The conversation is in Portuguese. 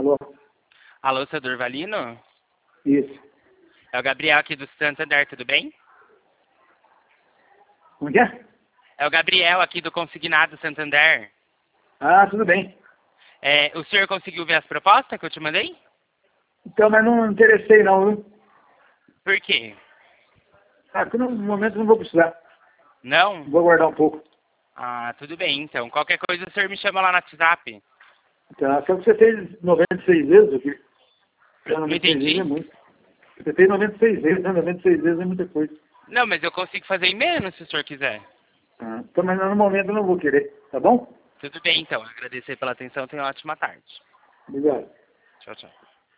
Alô? Alô, seu Durvalino? Isso. É o Gabriel aqui do Santander, tudo bem? Como que é? É o Gabriel aqui do Consignado Santander. Ah, tudo bem. O senhor conseguiu ver as propostas que eu te mandei? Então, mas não interessei não, viu? Por quê? Ah, porque no momento não vou precisar. Não? Vou aguardar um pouco. Ah, tudo bem, então. Qualquer coisa o senhor me chama lá no WhatsApp. Tá, só que você fez 96 vezes aqui. Não 96 vezes entendi. é muito. Você fez 96 vezes, né? 96 vezes é muita coisa. Não, mas eu consigo fazer em menos se o senhor quiser. Ah, então, mas no momento eu não vou querer, tá bom? Tudo bem, então. Agradecer pela atenção. Tenha uma ótima tarde. Obrigado. Tchau, tchau.